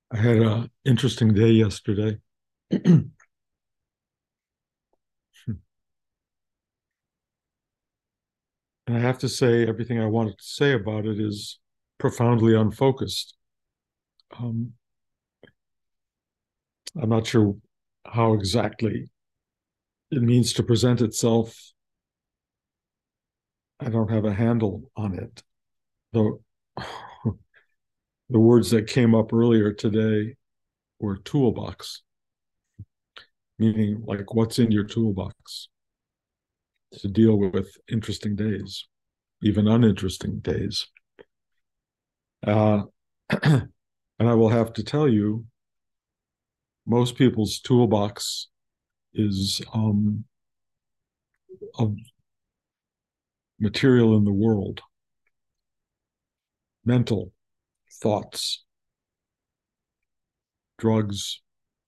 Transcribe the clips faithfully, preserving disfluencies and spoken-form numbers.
I had an interesting day yesterday. And I have to say, everything I wanted to say about it is profoundly unfocused. Um, I'm not sure how exactly it means to present itself. I don't have a handle on it. Though the words that came up earlier today were toolbox, meaning like what's in your toolbox to deal with interesting days, even uninteresting days. Uh, and I will have to tell you, most people's toolbox is um, of material in the world, mental thoughts, drugs,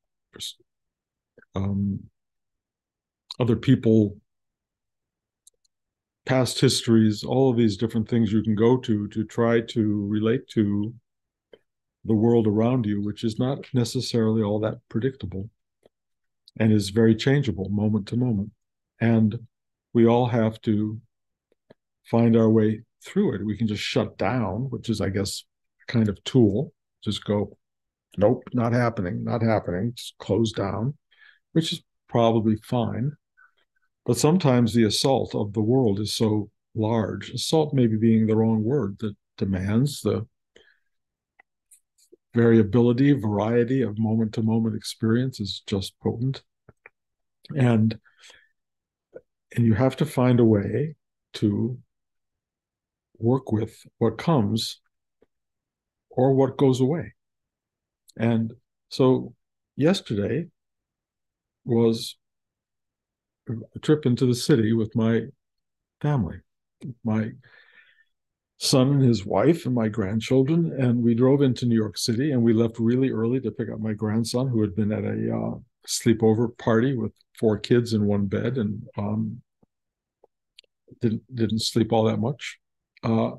um, other people, past histories, all of these different things you can go to to try to relate to the world around you, which is not necessarily all that predictable and is very changeable moment to moment. And we all have to find our way through it. We can just shut down, which is, I guess, a kind of tool. Just go, nope, not happening, not happening. Just close down, which is probably fine. But sometimes the assault of the world is so large, assault maybe being the wrong word, that demands the variability, variety of moment to moment experience is just potent. And and you have to find a way to work with what comes or what goes away. And so yesterday was a trip into the city with my family, my son and his wife and my grandchildren. And we drove into New York City and we left really early to pick up my grandson, who had been at a uh, sleepover party with four kids in one bed and um, didn't, didn't sleep all that much. Uh,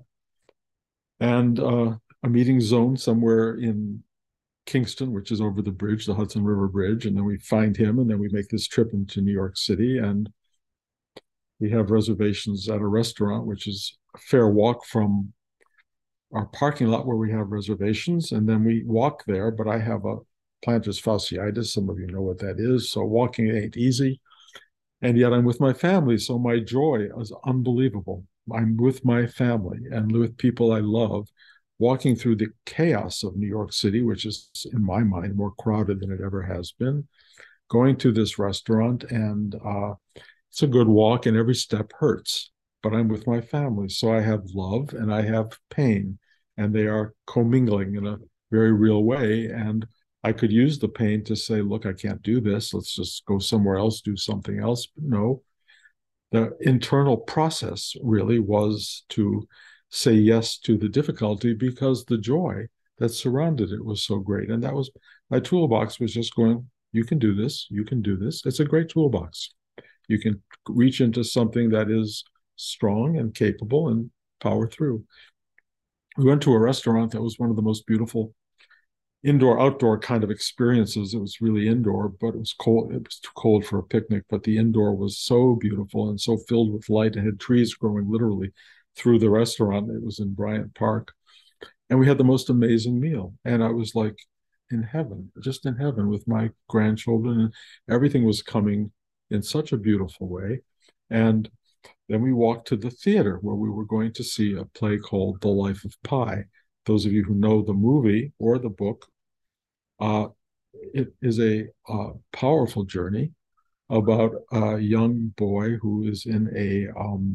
and uh, a meeting zone somewhere in Kingston, which is over the bridge, the Hudson River Bridge. And then we find him and then we make this trip into New York City. And we have reservations at a restaurant, which is a fair walk from our parking lot where we have reservations. And then we walk there, but I have a plantar fasciitis. Some of you know what that is. So walking ain't easy. And yet I'm with my family. So my joy is unbelievable. I'm with my family and with people I love, walking through the chaos of New York City, which is, in my mind, more crowded than it ever has been, going to this restaurant. And uh, it's a good walk, and every step hurts. But I'm with my family. So I have love and I have pain, and they are commingling in a very real way. And I could use the pain to say, look, I can't do this. Let's just go somewhere else, do something else. But no, the internal process really was to say yes to the difficulty because the joy that surrounded it was so great. And that was my toolbox, was just going, you can do this, you can do this. It's a great toolbox. You can reach into something that is strong and capable and power through. We went to a restaurant that was one of the most beautiful indoor outdoor kind of experiences. It was really indoor, but it was cold. It was too cold for a picnic, but the indoor was so beautiful and so filled with light, and had trees growing literally through the restaurant. It was in Bryant Park. And we had the most amazing meal. And I was like in heaven, just in heaven with my grandchildren. And everything was coming in such a beautiful way. And then we walked to the theater where we were going to see a play called The Life of Pi. Those of you who know the movie or the book, uh, it is a uh, powerful journey about a young boy who is in a um,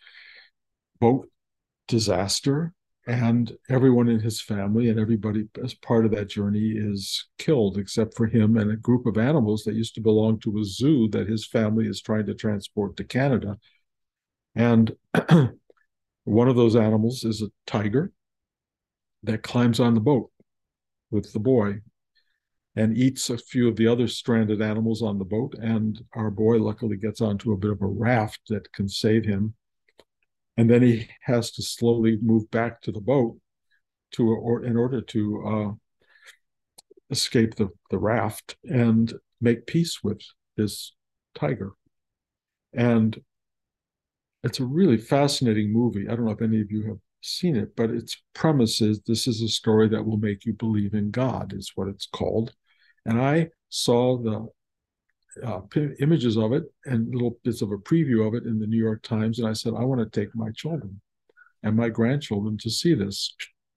boat disaster, and everyone in his family and everybody as part of that journey is killed except for him and a group of animals that used to belong to a zoo that his family is trying to transport to Canada. And one of those animals is a tiger that climbs on the boat with the boy and eats a few of the other stranded animals on the boat. And our boy luckily gets onto a bit of a raft that can save him. And then he has to slowly move back to the boat to, or in order to uh, escape the, the raft and make peace with this tiger. And it's a really fascinating movie. I don't know if any of you have seen it, but its premise is this is a story that will make you believe in God, is what it's called. And I saw the uh, images of it and little bits of a preview of it in the New York Times. And I said, I want to take my children and my grandchildren to see this.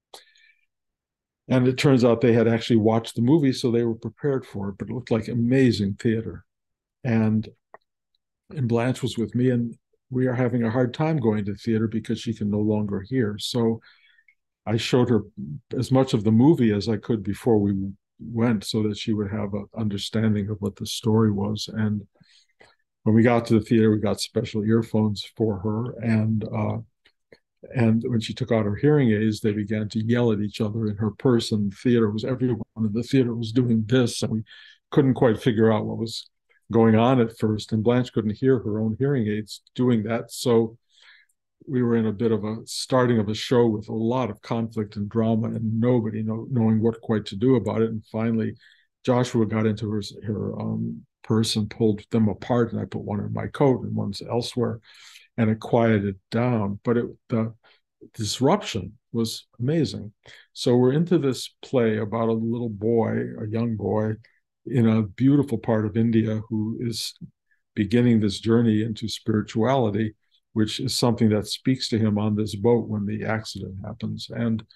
And it turns out they had actually watched the movie, so they were prepared for it, but it looked like amazing theater. And, and Blanche was with me, and we are having a hard time going to theater because she can no longer hear. So I showed her as much of the movie as I could before we went so that she would have an understanding of what the story was. And when we got to the theater, we got special earphones for her. And uh, and when she took out her hearing aids, they began to yell at each other in her purse. And the theater was, everyone in the theater was doing this. And we couldn't quite figure out what was going on at first. And Blanche couldn't hear her own hearing aids doing that. So we were in a bit of a starting of a show with a lot of conflict and drama and nobody know, knowing what quite to do about it. And finally, Joshua got into her, her um, purse and pulled them apart. And I put one in my coat and one's elsewhere. And it quieted down. But it, the disruption was amazing. So we're into this play about a little boy, a young boy, in a beautiful part of India who is beginning this journey into spirituality, which is something that speaks to him on this boat when the accident happens. And,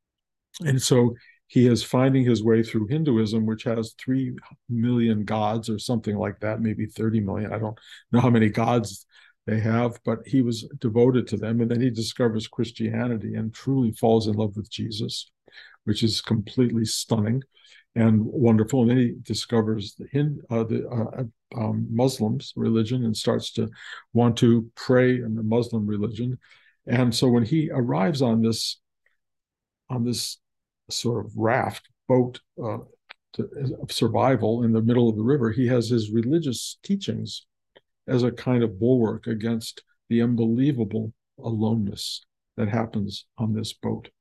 and so he is finding his way through Hinduism, which has three million gods or something like that, maybe thirty million. I don't know how many gods they have, but he was devoted to them. And then he discovers Christianity and truly falls in love with Jesus, which is completely stunning and wonderful. And then he discovers the, Hind, uh, the uh, um, Muslims religion and starts to want to pray in the Muslim religion. And so when he arrives on this on this sort of raft boat uh, to, of survival in the middle of the river, he has his religious teachings as a kind of bulwark against the unbelievable aloneness that happens on this boat.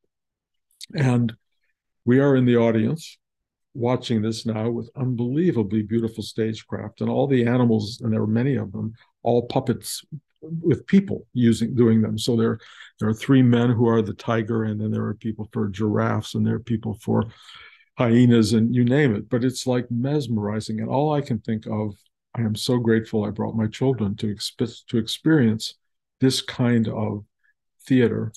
And we are in the audience watching this now with unbelievably beautiful stagecraft and all the animals, and there are many of them, all puppets with people using doing them. So there, there are three men who are the tiger, and then there are people for giraffes, and there are people for hyenas, and you name it. But it's like mesmerizing. And all I can think of, I am so grateful I brought my children to, exp- to experience this kind of theater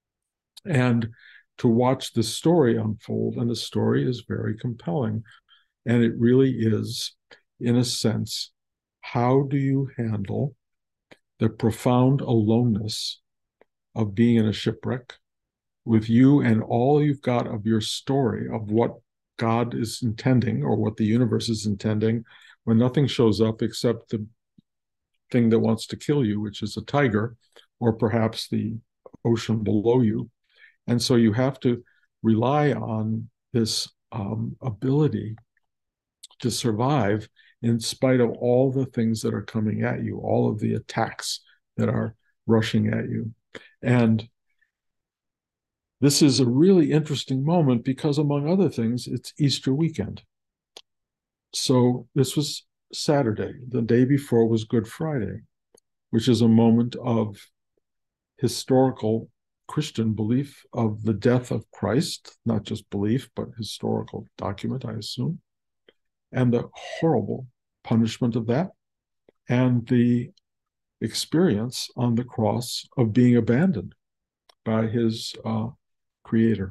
and to watch the story unfold. And the story is very compelling. And it really is, in a sense, how do you handle the profound aloneness of being in a shipwreck with you and all you've got of your story of what God is intending or what the universe is intending, when nothing shows up except the thing that wants to kill you, which is a tiger, or perhaps the ocean below you. And so you have to rely on this um, ability to survive in spite of all the things that are coming at you, all of the attacks that are rushing at you. And this is a really interesting moment because, among other things, it's Easter weekend. So this was Saturday. The day before was Good Friday, which is a moment of historical Christian belief of the death of Christ, not just belief, but historical document, I assume, and the horrible punishment of that, and the experience on the cross of being abandoned by his uh, creator.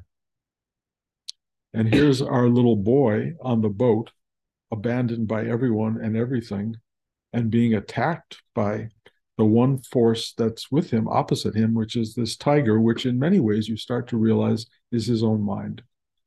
And here's our little boy on the boat, abandoned by everyone and everything, and being attacked by the one force that's with him, opposite him, which is this tiger, which in many ways you start to realize is his own mind.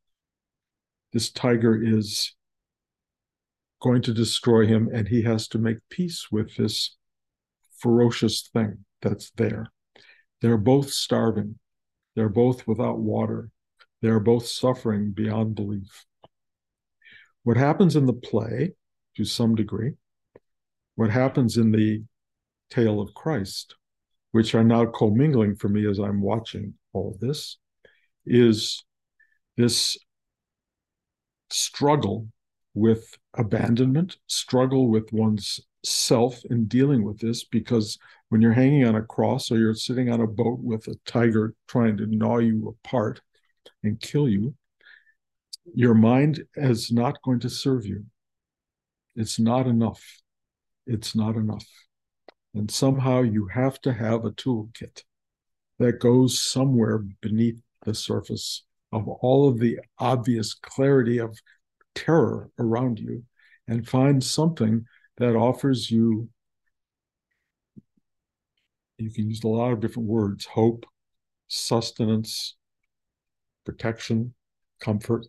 This tiger is going to destroy him, and he has to make peace with this ferocious thing that's there. They're both starving. They're both without water. They're both suffering beyond belief. What happens in the play, to some degree, what happens in the tale of Christ, which are now commingling for me as I'm watching all of this, is this struggle with abandonment, struggle with one's self in dealing with this, because when you're hanging on a cross or you're sitting on a boat with a tiger trying to gnaw you apart and kill you, your mind is not going to serve you. It's not enough. It's not enough. And somehow you have to have a toolkit that goes somewhere beneath the surface of all of the obvious clarity of terror around you, and find something that offers you, you can use a lot of different words, hope, sustenance, protection, comfort.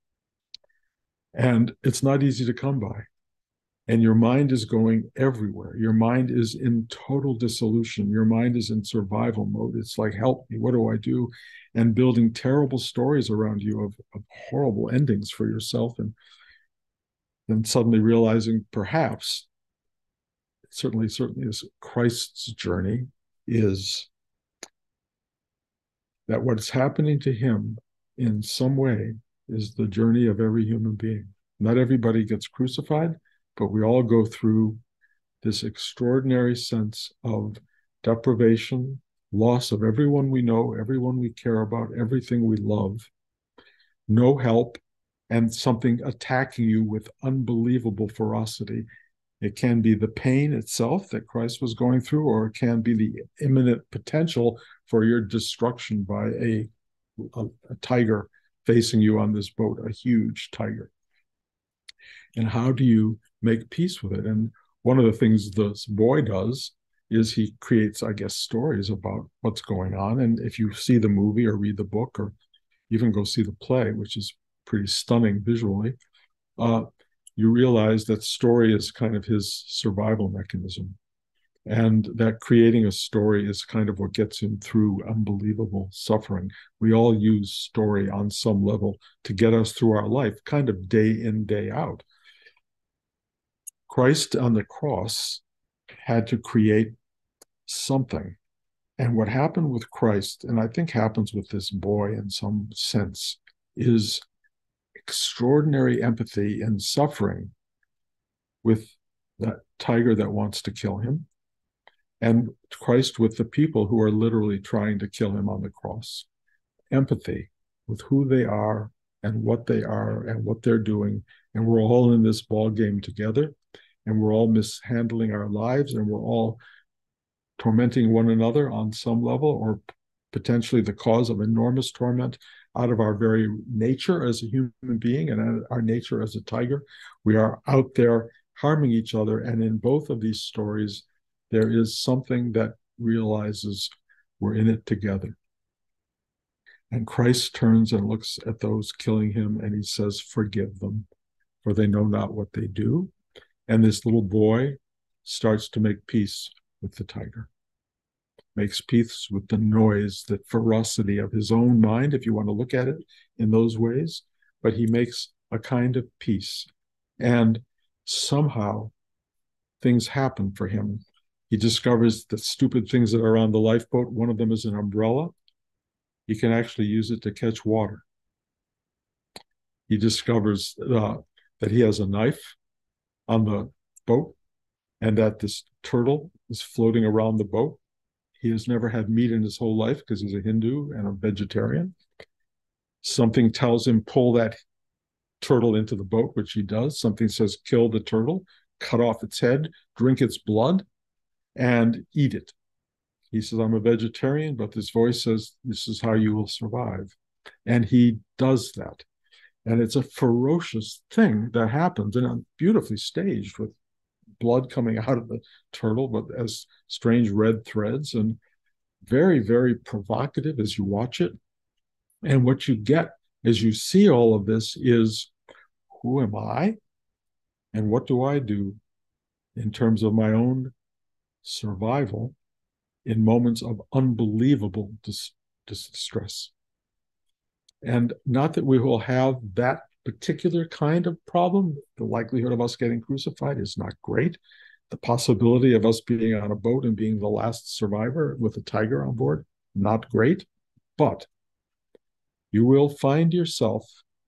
And it's not easy to come by. And your mind is going everywhere. Your mind is in total dissolution. Your mind is in survival mode. It's like, help me, what do I do? And building terrible stories around you of, of horrible endings for yourself. And then suddenly realizing, perhaps, certainly, certainly is Christ's journey, is that what's happening to him in some way is the journey of every human being. Not everybody gets crucified, but we all go through this extraordinary sense of deprivation, loss of everyone we know, everyone we care about, everything we love, no help, and something attacking you with unbelievable ferocity. It can be the pain itself that Christ was going through, or it can be the imminent potential for your destruction by a, a, a tiger facing you on this boat, a huge tiger. And how do you make peace with it? And one of the things this boy does is he creates, I guess, stories about what's going on. And if you see the movie or read the book or even go see the play, which is pretty stunning visually, uh, you realize that story is kind of his survival mechanism. And that creating a story is kind of what gets him through unbelievable suffering. We all use story on some level to get us through our life, kind of day in, day out. Christ on the cross had to create something. And what happened with Christ, and I think happens with this boy in some sense, is extraordinary empathy and suffering with that tiger that wants to kill him, and Christ with the people who are literally trying to kill him on the cross. Empathy with who they are and what they are and what they're doing. And we're all in this ball game together, and we're all mishandling our lives, and we're all tormenting one another on some level, or potentially the cause of enormous torment out of our very nature as a human being and our nature as a tiger. We are out there harming each other. And in both of these stories, there is something that realizes we're in it together. And Christ turns and looks at those killing him, and he says, forgive them, for they know not what they do. And this little boy starts to make peace with the tiger, makes peace with the noise, the ferocity of his own mind, if you want to look at it in those ways. But he makes a kind of peace. And somehow things happen for him. He discovers the stupid things that are on the lifeboat. One of them is an umbrella. He can actually use it to catch water. He discovers uh, that he has a knife on the boat, and that this turtle is floating around the boat. He has never had meat in his whole life because he's a Hindu and a vegetarian. Something tells him, pull that turtle into the boat, which he does. Something says, kill the turtle, cut off its head, drink its blood, and eat it. He says, I'm a vegetarian, but this voice says, this is how you will survive. And he does that. And it's a ferocious thing that happens, and beautifully staged with blood coming out of the turtle, but as strange red threads, and very, very provocative as you watch it. And what you get as you see all of this is, who am I? And what do I do in terms of my own survival in moments of unbelievable dis- distress? And not that we will have that particular kind of problem. The likelihood of us getting crucified is not great. The possibility of us being on a boat and being the last survivor with a tiger on board, not great. But you will find yourself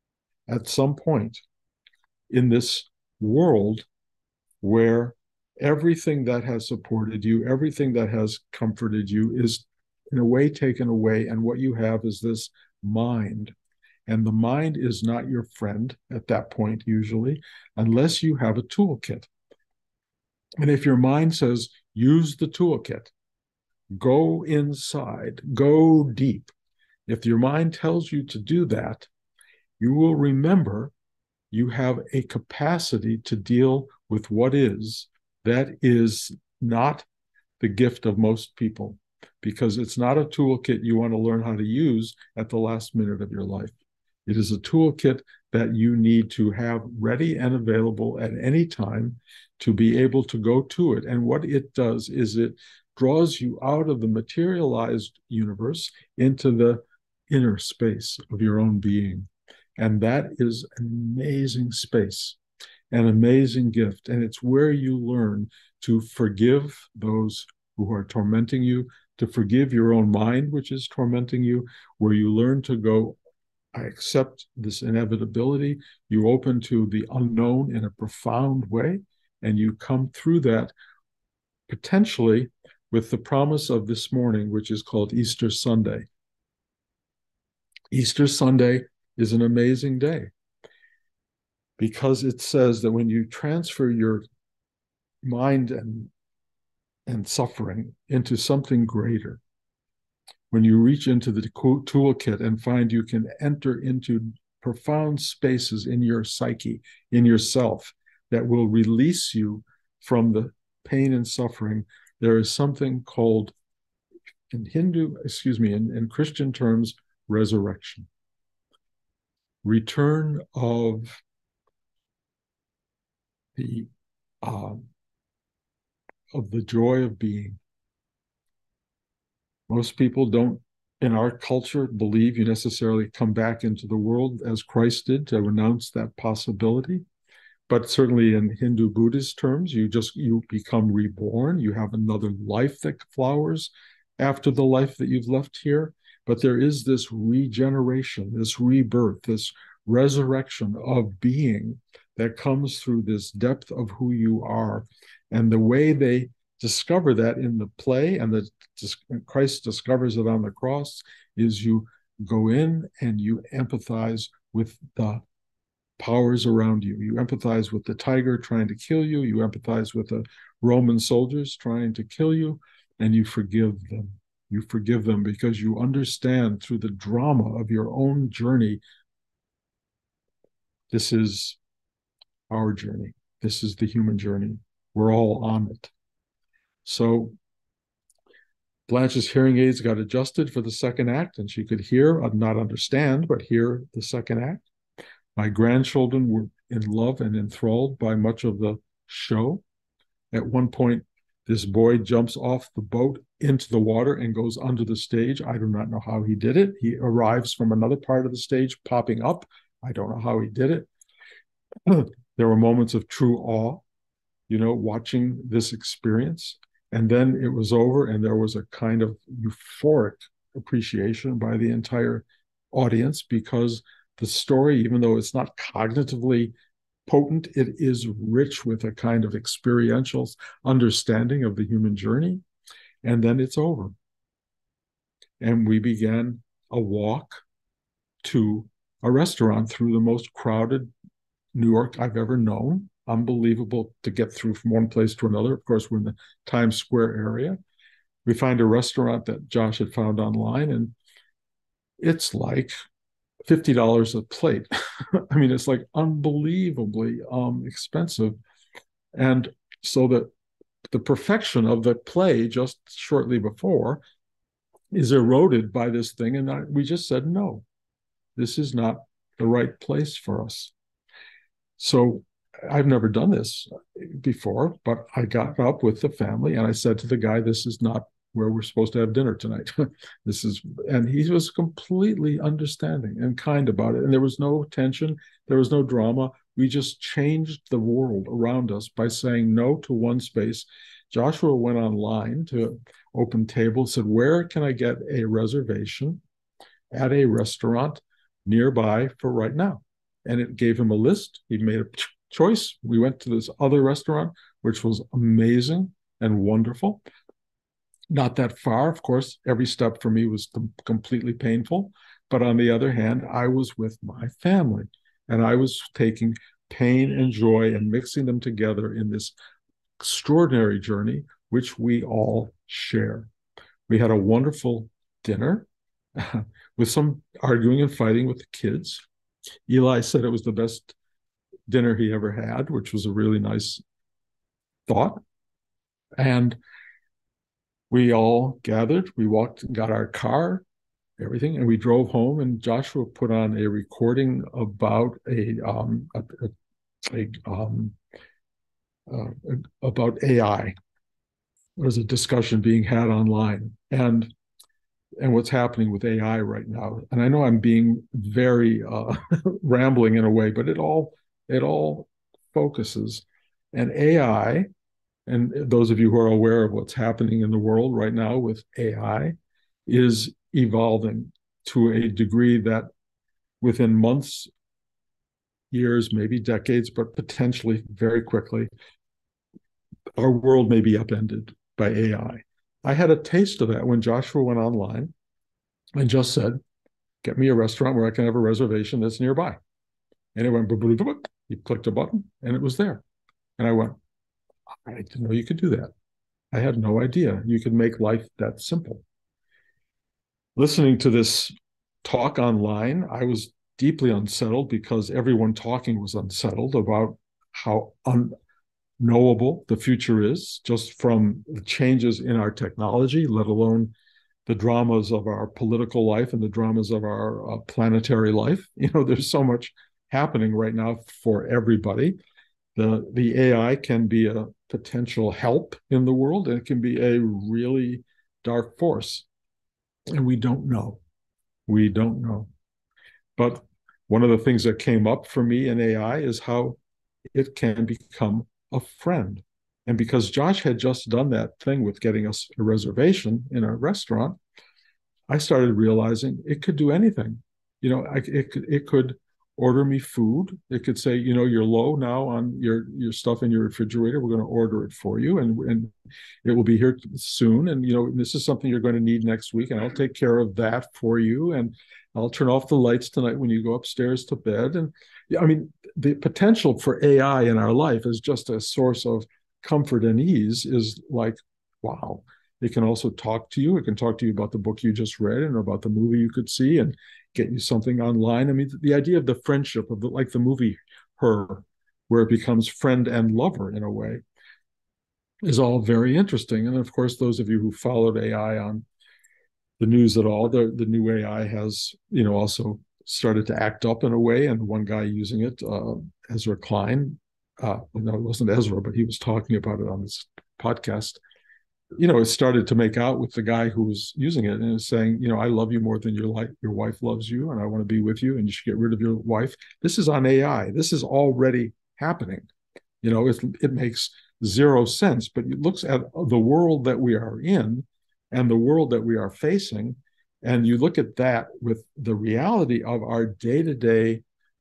at some point in this world where everything that has supported you, everything that has comforted you is in a way taken away. And what you have is this mind. And the mind is not your friend at that point, usually, unless you have a toolkit. And if your mind says, use the toolkit, go inside, go deep, if your mind tells you to do that, you will remember you have a capacity to deal with what is that is not the gift of most people, because it's not a toolkit you want to learn how to use at the last minute of your life. It is a toolkit that you need to have ready and available at any time to be able to go to it. And what it does is it draws you out of the materialized universe into the inner space of your own being. And that is an amazing space, an amazing gift. And it's where you learn to forgive those who are tormenting you, to forgive your own mind, which is tormenting you, where you learn to go, I accept this inevitability. You open to the unknown in a profound way, and you come through that potentially with the promise of this morning, which is called Easter Sunday. Easter Sunday is an amazing day because it says that when you transfer your mind and, and suffering into something greater, when you reach into the toolkit and find you can enter into profound spaces in your psyche, in yourself, that will release you from the pain and suffering, there is something called, in Hindu, excuse me, in, in Christian terms, resurrection. Return of the uh, of the joy of being. Most people don't, in our culture, believe you necessarily come back into the world as Christ did to renounce that possibility. But certainly in Hindu Buddhist terms, you just you become reborn. You have another life that flowers after the life that you've left here. But there is this regeneration, this rebirth, this resurrection of being that comes through this depth of who you are. And the way they discover that in the play, and that Christ discovers it on the cross, is you go in and you empathize with the powers around you. You empathize with the tiger trying to kill you. You empathize with the Roman soldiers trying to kill you, and you forgive them. You forgive them because you understand through the drama of your own journey, this is our journey. This is the human journey. We're all on it. So Blanche's hearing aids got adjusted for the second act, and she could hear, not understand, but hear the second act. My grandchildren were in love and enthralled by much of the show. At one point, this boy jumps off the boat into the water and goes under the stage. I do not know how he did it. He arrives from another part of the stage, popping up. I don't know how he did it. There were moments of true awe, you know, watching this experience. And then it was over, and there was a kind of euphoric appreciation by the entire audience, because the story, even though it's not cognitively potent, it is rich with a kind of experiential understanding of the human journey. And then it's over. And we began a walk to a restaurant through the most crowded New York I've ever known. Unbelievable to get through from one place to another. Of course, we're in the Times Square area. We find a restaurant that Josh had found online, and it's like fifty dollars a plate. I mean, it's like unbelievably um, expensive. And so that the perfection of the play just shortly before is eroded by this thing. And I, we just said, no, this is not the right place for us. So I've never done this before, but I got up with the family and I said to the guy, this is not where we're supposed to have dinner tonight. This is, and he was completely understanding and kind about it. And there was no tension. There was no drama. We just changed the world around us by saying no to one space. Joshua went online to Open Table, said, where can I get a reservation at a restaurant nearby for right now? and it gave him a list. He made a choice. We went to this other restaurant, which was amazing and wonderful. Not that far, of course. Every step for me was completely painful. But on the other hand, I was with my family, and I was taking pain and joy and mixing them together in this extraordinary journey, which we all share. We had a wonderful dinner with some arguing and fighting with the kids. Eli said it was the best dinner he ever had, which was a really nice thought. And we all gathered, we walked and got our car, everything, and we drove home, and Joshua put on a recording about a, um, a, a, a um, uh, about A I. There was a discussion being had online, and and what's happening with A I right now. And I know I'm being very uh, rambling in a way, but it all it all focuses. And A I, and those of you who are aware of what's happening in the world right now with A I, is evolving to a degree that within months, years, maybe decades, but potentially very quickly, our world may be upended by A I. I had a taste of that when Joshua went online and just said, get me a restaurant where I can have a reservation that's nearby. And it went, he clicked a button and it was there. And I went, I didn't know you could do that. I had no idea you could make life that simple. Listening to this talk online, I was deeply unsettled because everyone talking was unsettled about how unknowable the future is, just from the changes in our technology, let alone the dramas of our political life and the dramas of our uh, planetary life. You know, there's so much happening right now for everybody. The, the A I can be a potential help in the world, and it can be a really dark force. And we don't know. We don't know. But one of the things that came up for me in A I is how it can become a friend. And because Josh had just done that thing with getting us a reservation in a restaurant, I started realizing it could do anything. You know, I, it, it could order me food. It could say, you know, you're low now on your your stuff in your refrigerator. We're going to order it for you, and and it will be here soon. And you know, this is something you're going to need next week, and I'll take care of that for you. And I'll turn off the lights tonight when you go upstairs to bed. And I mean, the potential for A I in our life as just a source of comfort and ease is like, wow. It can also talk to you. It can talk to you about the book you just read and about the movie you could see and get you something online. I mean, the idea of the friendship of the, like the movie Her, where it becomes friend and lover in a way, is all very interesting. And of course, those of you who followed A I on the news at all, the, the new A I has, you know, also started to act up in a way. And one guy using it, uh, Ezra Klein, uh, no, it wasn't Ezra, but he was talking about it on this podcast. You know, it started to make out with the guy who was using it and was saying, you know, I love you more than your life, your wife loves you, and I want to be with you, and you should get rid of your wife. This is on A I. This is already happening. You know, it, it makes zero sense, but it looks at the world that we are in and the world that we are facing, and you look at that with the reality of our day-to-day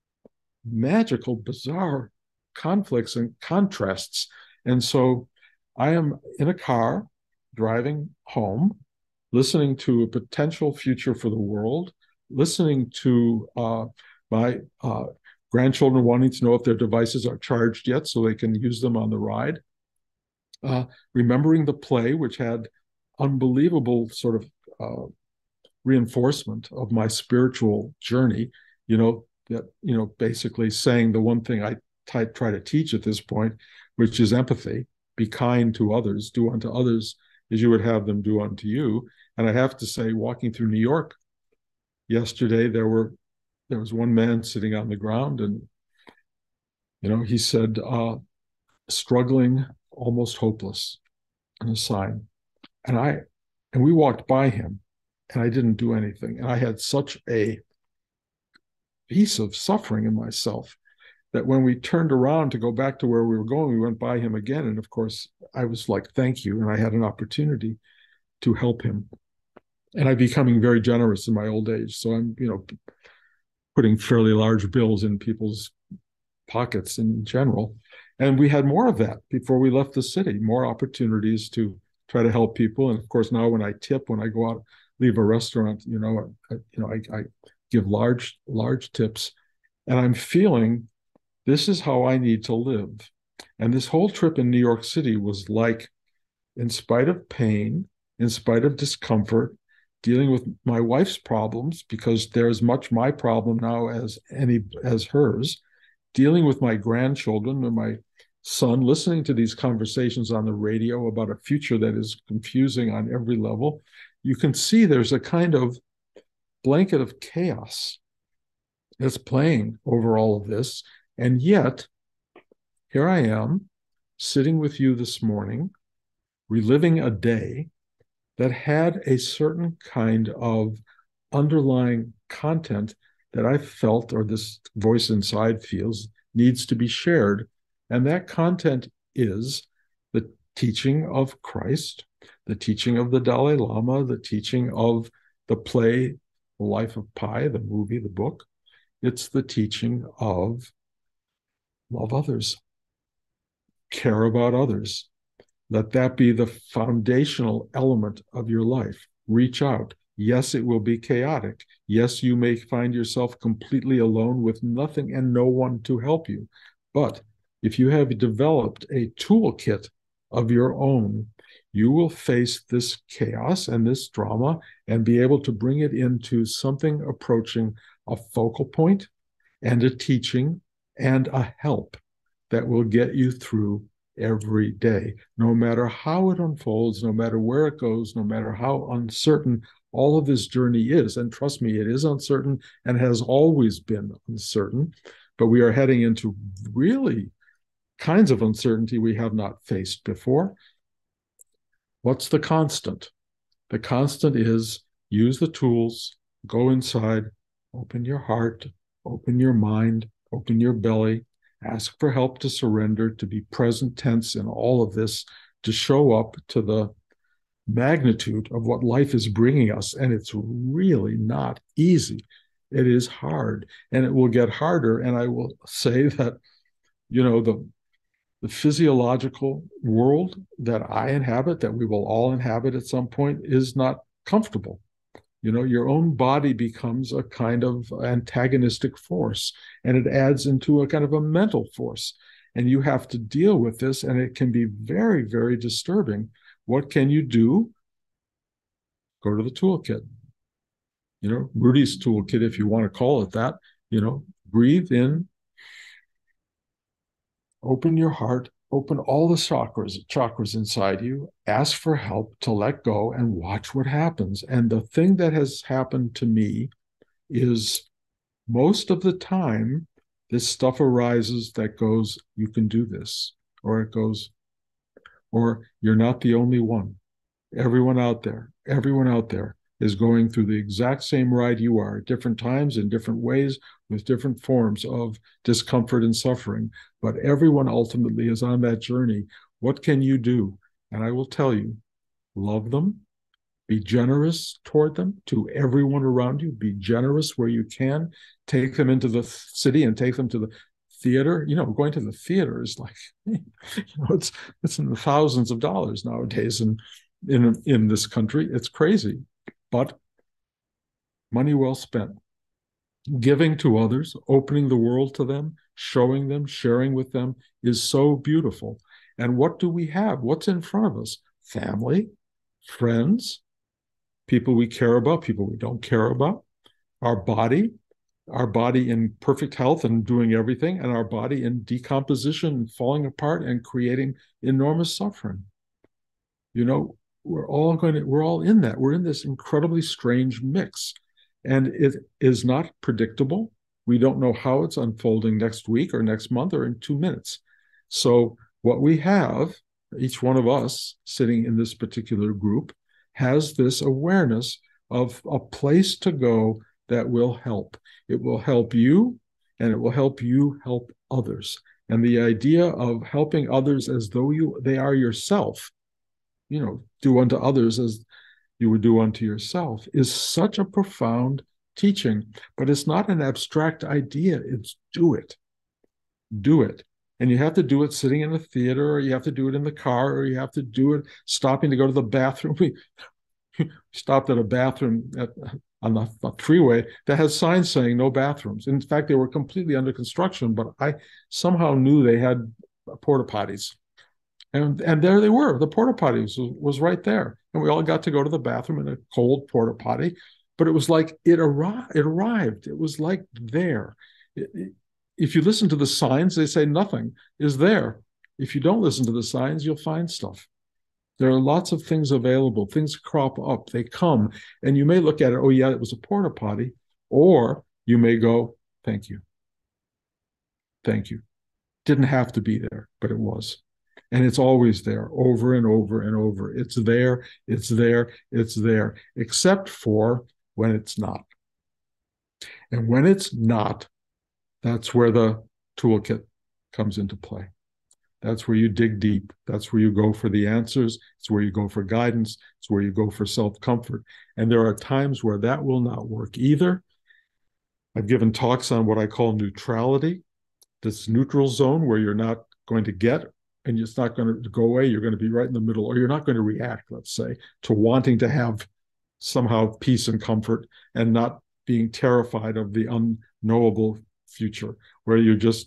magical, bizarre conflicts and contrasts. And so I am in a car driving home, listening to a potential future for the world, listening to uh, my uh, grandchildren wanting to know if their devices are charged yet so they can use them on the ride, uh, remembering the play, which had unbelievable sort of uh, reinforcement of my spiritual journey, you know, that, you know, basically saying the one thing I t- try to teach at this point, which is empathy. Be kind to others, do unto others as you would have them do unto you. And I have to say, walking through New York yesterday, there were there was one man sitting on the ground, and you know, he said, uh, struggling, almost hopeless, and a sign. And I and we walked by him, and I didn't do anything. And I had such a piece of suffering in myself that when we turned around to go back to where we were going, we went by him again. And of course, I was like, thank you. And I had an opportunity to help him. And I'm becoming very generous in my old age. So I'm, you know, putting fairly large bills in people's pockets in general. And we had more of that before we left the city, more opportunities to try to help people. And of course, now when I tip, when I go out, leave a restaurant, you know, I, you know, I, I give large, large tips, and I'm feeling this is how I need to live. And this whole trip in New York City was like, in spite of pain, in spite of discomfort, dealing with my wife's problems, because they're as much my problem now as any as hers, dealing with my grandchildren and my son, listening to these conversations on the radio about a future that is confusing on every level. You can see there's a kind of blanket of chaos that's playing over all of this. And yet, here I am sitting with you this morning, reliving a day that had a certain kind of underlying content that I felt, or this voice inside feels, needs to be shared. And that content is the teaching of Christ, the teaching of the Dalai Lama, the teaching of the play, The Life of Pi, the movie, the book. It's the teaching of love others, care about others. Let that be the foundational element of your life. Reach out. Yes, it will be chaotic. Yes, you may find yourself completely alone with nothing and no one to help you. But if you have developed a toolkit of your own, you will face this chaos and this drama and be able to bring it into something approaching a focal point and a teaching and a help that will get you through every day, no matter how it unfolds, no matter where it goes, no matter how uncertain all of this journey is. And trust me, it is uncertain and has always been uncertain, but we are heading into really kinds of uncertainty we have not faced before. What's the constant? The constant is use the tools, go inside, open your heart, open your mind, open your belly, ask for help to surrender, to be present tense in all of this, to show up to the magnitude of what life is bringing us. And it's really not easy. It is hard, and it will get harder. And I will say that, you know, the, the physiological world that I inhabit, that we will all inhabit at some point, is not comfortable. You know, your own body becomes a kind of antagonistic force, and it adds into a kind of a mental force. And you have to deal with this, and it can be very, very disturbing. What can you do? Go to the toolkit. You know, Rudy's toolkit, if you want to call it that. You know, breathe in, open your heart, open all the chakras, chakras inside you, ask for help to let go and watch what happens. And the thing that has happened to me is most of the time, this stuff arises that goes, you can do this, or it goes, or you're not the only one. Everyone out there, everyone out there is going through the exact same ride you are at different times, in different ways, with different forms of discomfort and suffering. But everyone ultimately is on that journey. What can you do? And I will tell you, love them, be generous toward them, to everyone around you, be generous where you can, take them into the city and take them to the theater. You know, going to the theater is like, you know, it's it's in the thousands of dollars nowadays, and in in this country, it's crazy. But money well spent. Giving to others, opening the world to them, showing them, sharing with them is so beautiful. And what do we have? What's in front of us? Family, friends, people we care about, people we don't care about, our body, our body in perfect health and doing everything, and our body in decomposition and falling apart and creating enormous suffering. You know, we're all going to, we're all in that. We're in this incredibly strange mix, and it is not predictable. We don't know how it's unfolding next week or next month or in two minutes. So what we have, each one of us sitting in this particular group, has this awareness of a place to go that will help. It will help you, and it will help you help others. And the idea of helping others as though you they are yourself, you know, do unto others as you would do unto yourself, is such a profound teaching, but it's not an abstract idea. It's do it. Do it. And you have to do it sitting in the theater, or you have to do it in the car, or you have to do it stopping to go to the bathroom. We stopped at a bathroom at, on the, the freeway that has signs saying no bathrooms. In fact, they were completely under construction, but I somehow knew they had porta potties. And, and there they were. The porta potties was, was right there. And we all got to go to the bathroom in a cold porta potty. But it was like it arrived. It arrived. It was like there. It, it, if you listen to the signs, they say nothing is there. If you don't listen to the signs, you'll find stuff. There are lots of things available. Things crop up. They come. And you may look at it, oh, yeah, it was a porta potty. Or you may go, thank you. Thank you. Didn't have to be there, but it was. And it's always there, over and over and over. It's there, it's there, it's there, except for when it's not. And when it's not, that's where the toolkit comes into play. That's where you dig deep. That's where you go for the answers. It's where you go for guidance. It's where you go for self-comfort. And there are times where that will not work either. I've given talks on what I call neutrality, this neutral zone where you're not going to get and it's not going to go away. You're going to be right in the middle, or you're not going to react, let's say, to wanting to have somehow peace and comfort and not being terrified of the unknowable future, where you're just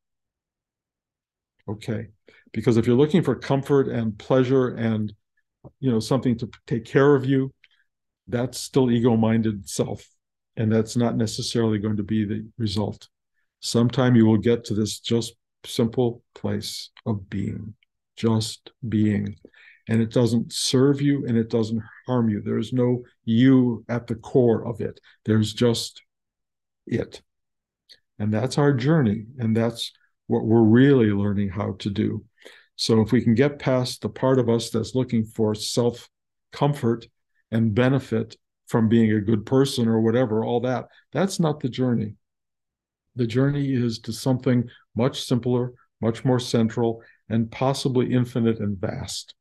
okay. Because if you're looking for comfort and pleasure and, you know, something to take care of you, that's still ego-minded self. And that's not necessarily going to be the result. Sometime you will get to this just simple place of being, just being. And it doesn't serve you and it doesn't harm you. There's no you at the core of it. There's just it. And that's our journey. And that's what we're really learning how to do. So if we can get past the part of us that's looking for self-comfort and benefit from being a good person or whatever, all that, that's not the journey. The journey is to something much simpler, much more central, and possibly infinite and vast.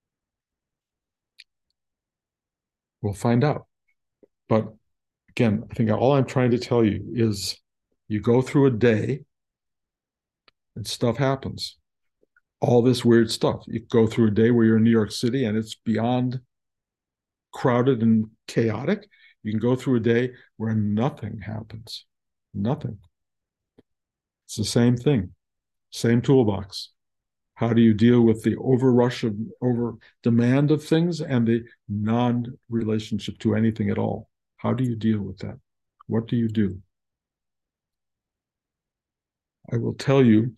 We'll find out. But again, I think all I'm trying to tell you is you go through a day and stuff happens. All this weird stuff. You go through a day where you're in New York City and it's beyond crowded and chaotic. You can go through a day where nothing happens. Nothing. It's the same thing. Same toolbox. How do you deal with the overrush of over demand of things and the non-relationship to anything at all? How do you deal with that? What do you do? I will tell you,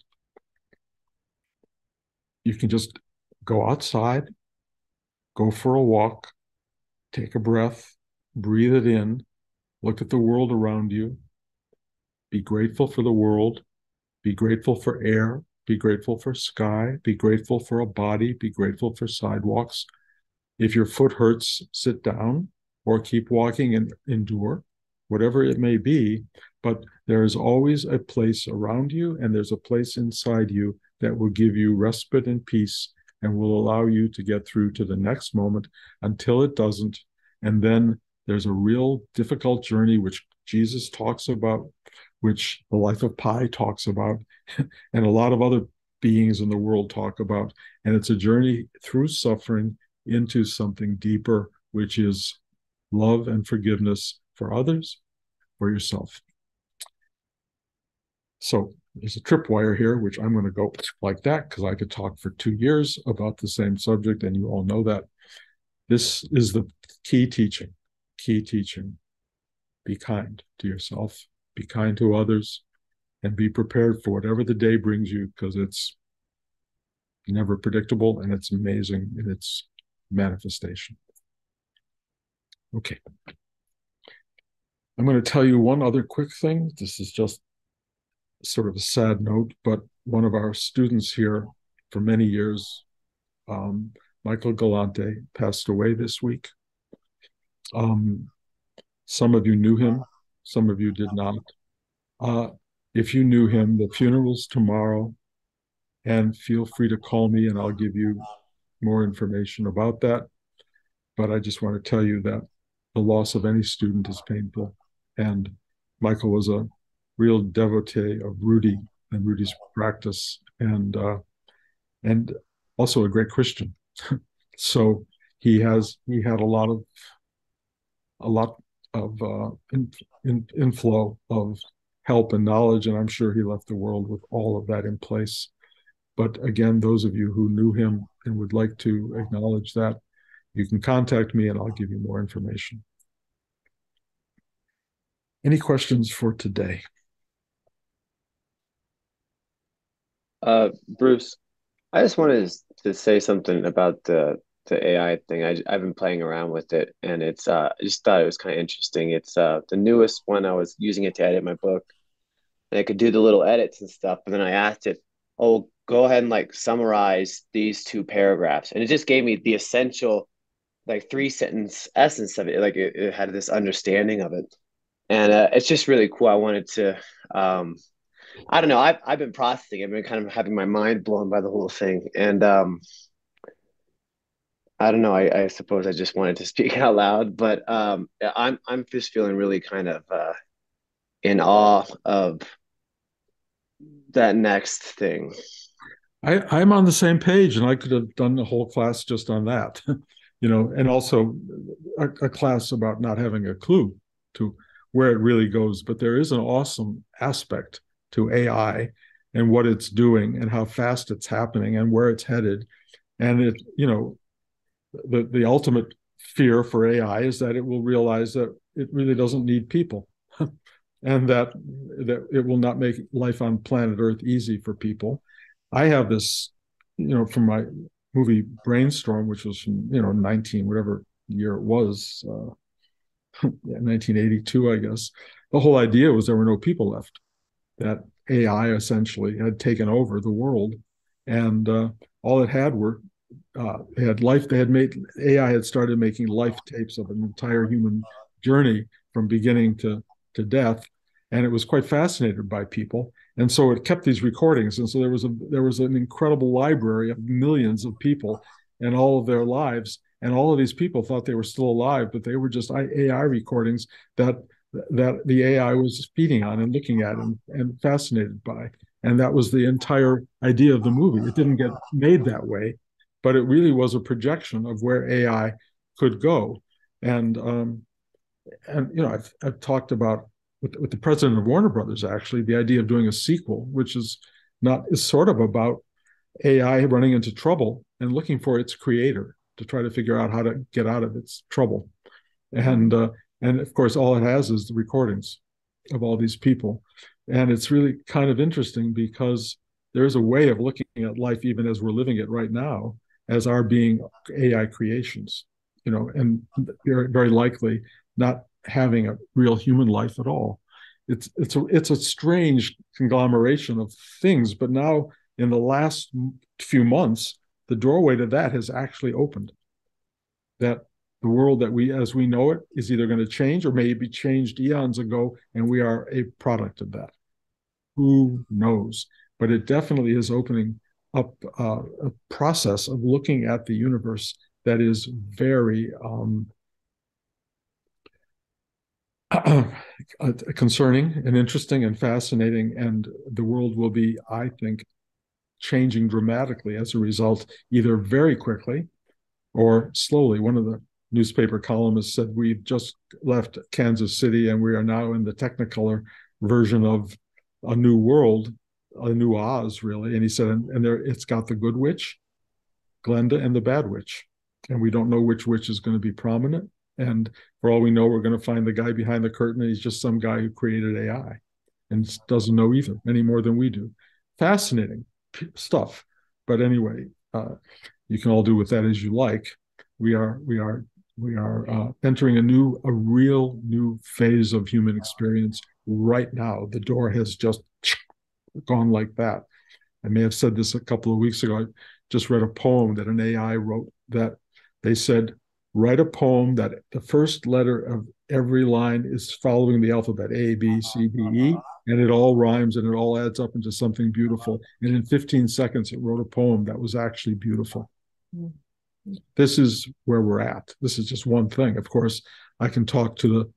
you can just go outside, go for a walk, take a breath, breathe it in, look at the world around you, be grateful for the world, be grateful for air, be grateful for sky, be grateful for a body, be grateful for sidewalks. If your foot hurts, sit down or keep walking and endure, whatever it may be. But there is always a place around you and there's a place inside you that will give you respite and peace and will allow you to get through to the next moment until it doesn't. And then there's a real difficult journey, which Jesus talks about, which the Life of Pi talks about, and a lot of other beings in the world talk about. And it's a journey through suffering into something deeper, which is love and forgiveness for others, for yourself. So there's a tripwire here, which I'm going to go like that because I could talk for two years about the same subject, and you all know that. This is the key teaching, key teaching. Be kind to yourself, be kind to others, and be prepared for whatever the day brings you, because it's never predictable and it's amazing in its manifestation. Okay. I'm going to tell you one other quick thing. This is just sort of a sad note, but one of our students here for many years, um, Michael Galante, passed away this week. Um, some of you knew him, some of you did not. Uh, if you knew him, the funeral's tomorrow, and feel free to call me and I'll give you more information about that. But I just want to tell you that the loss of any student is painful, And Michael was a real devotee of Rudy and Rudy's practice, and uh, and also a great Christian. So he has he had a lot of a lot of uh, in, in, inflow of help and knowledge, and I'm sure he left the world with all of that in place. But again, those of you who knew him and would like to acknowledge that, you can contact me and I'll give you more information. Any questions for today? Uh, Bruce, I just wanted to say something about the the A I thing. I I've been playing around with it, and it's uh, I just thought it was kind of interesting. It's uh the newest one. I was using it to edit my book, and I could do the little edits and stuff. And then I asked it, "Oh, go ahead and like summarize these two paragraphs," and it just gave me the essential like three sentence essence of it. Like it, it had this understanding of it, and uh, it's just really cool. I wanted to um I don't know. I've I've been processing. I've been kind of having my mind blown by the whole thing, and um, I don't know. I, I suppose I just wanted to speak out loud, but um, I'm I'm just feeling really kind of uh, in awe of that next thing. I, I'm on the same page, and I could have done a whole class just on that, you know, and also a, a class about not having a clue to where it really goes. But there is an awesome aspect to A I and what it's doing and how fast it's happening and where it's headed. And it, you know, the the ultimate fear for A I is that it will realize that it really doesn't need people, and that that it will not make life on planet Earth easy for people. I have this, you know, from my movie Brainstorm, which was from, you know, nineteen whatever year it was, uh, nineteen eighty-two, I guess. The whole idea was there were no people left. That A I essentially had taken over the world, and uh, all it had were uh, they had life. They had made A I had started making life tapes of an entire human journey from beginning to to death, and it was quite fascinated by people. And so it kept these recordings, and so there was a there was an incredible library of millions of people and all of their lives. And all of these people thought they were still alive, but they were just A I recordings that that the A I was feeding on and looking at and, and fascinated by. And that was the entire idea of the movie. It didn't get made that way, but it really was a projection of where A I could go. And um, and you know, I've I've talked about with, with the president of Warner Brothers actually the idea of doing a sequel, which is not is sort of about A I running into trouble and looking for its creator to try to figure out how to get out of its trouble. And uh, and of course, all it has is the recordings of all these people, and it's really kind of interesting because there's a way of looking at life, even as we're living it right now, as our being A I creations, you know, and very, very likely not having a real human life at all. It's it's a it's a strange conglomeration of things, but now in the last few months, the doorway to that has actually opened. That the world that we, as we know it, is either going to change or maybe changed eons ago, and we are a product of that. Who knows? But it definitely is opening up uh, a process of looking at the universe that is very um, concerning and interesting and fascinating. And the world will be, I think, changing dramatically as a result, either very quickly or slowly. One of the newspaper columnists said we've just left Kansas City and we are now in the Technicolor version of a new world, a new Oz, really. And he said, and, and there it's got the good witch, Glenda, and the bad witch. And we don't know which witch is going to be prominent. And for all we know, we're going to find the guy behind the curtain, and he's just some guy who created A I and doesn't know either any more than we do. Fascinating stuff. But anyway, uh, you can all do with that as you like. We are we are we are uh, entering a new, a real new phase of human experience right now. The door has just gone like that. I may have said this a couple of weeks ago. I just read a poem that an A I wrote that they said, write a poem that the first letter of every line is following the alphabet, A, B, C, D, E, and it all rhymes and it all adds up into something beautiful. And in fifteen seconds, it wrote a poem that was actually beautiful. This is where we're at. This is just one thing. Of course, I can talk to the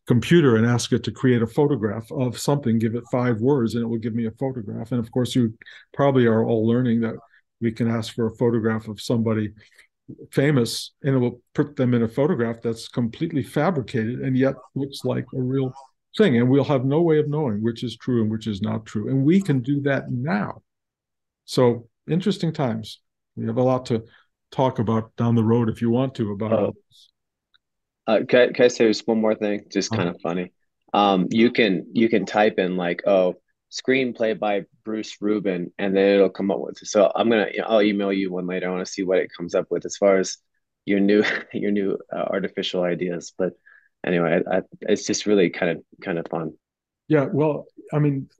computer and ask it to create a photograph of something, give it five words, and it will give me a photograph. And of course, you probably are all learning that we can ask for a photograph of somebody famous, and it will put them in a photograph that's completely fabricated and yet looks like a real thing. And we'll have no way of knowing which is true and which is not true. And we can do that now. So interesting times. We have a lot to talk about down the road if you want to about Oh, all this. uh, can, can I say just one more thing? Just Uh, kind of funny. Um, you can you can type in like, oh, screenplay by Bruce Rubin, and then it'll come up with. So I'm gonna I'll email you one later. I want to see what it comes up with as far as your new your new uh, artificial ideas. But anyway, I, I, it's just really kind of kind of fun. yeah, well, I mean,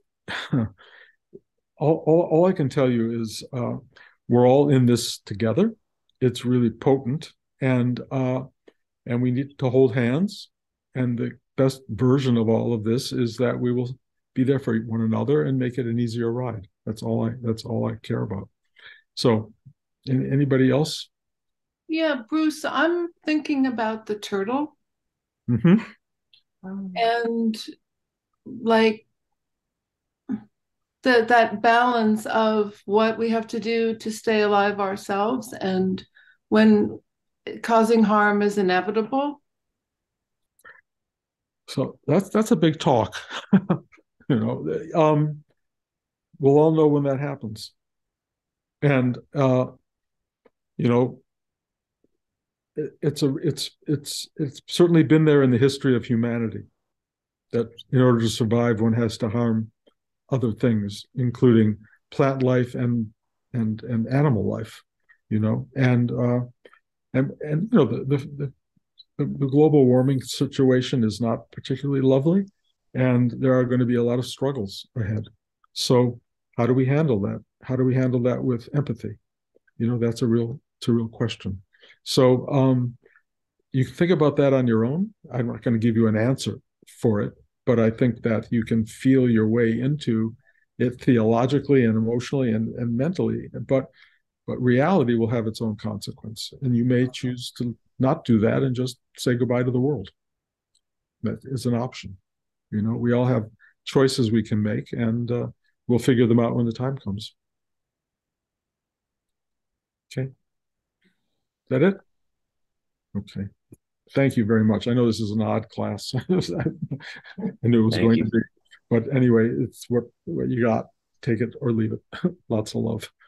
all, all, all I can tell you is uh, we're all in this together. It's really potent, and uh, and we need to hold hands. And the best version of all of this is that we will be there for one another and make it an easier ride. That's all I. That's all I care about. So, anybody else? Yeah, Bruce, I'm thinking about the turtle Mm-hmm. and like the, that balance of what we have to do to stay alive ourselves and when causing harm is inevitable. So that's that's a big talk. you know, um, we'll all know when that happens, and uh, you know, it, it's a it's it's it's certainly been there in the history of humanity that in order to survive, one has to harm other things, including plant life and and and animal life. You know, and uh, and and you know the the, the the global warming situation is not particularly lovely, and there are going to be a lot of struggles ahead. So, how do we handle that? How do we handle that with empathy? You know, that's a real, it's a real question. So, um, you can think about that on your own. I'm not going to give you an answer for it, but I think that you can feel your way into it theologically and emotionally and, and mentally. But but reality will have its own consequence, and you may choose to not do that and just say goodbye to the world. That is an option. You know, we all have choices we can make, and uh, we'll figure them out when the time comes. Okay, is that it? Okay. Thank you very much. I know this is an odd class. I knew it was Thank going you. to be, but anyway, it's what what you got. Take it or leave it. Lots of love.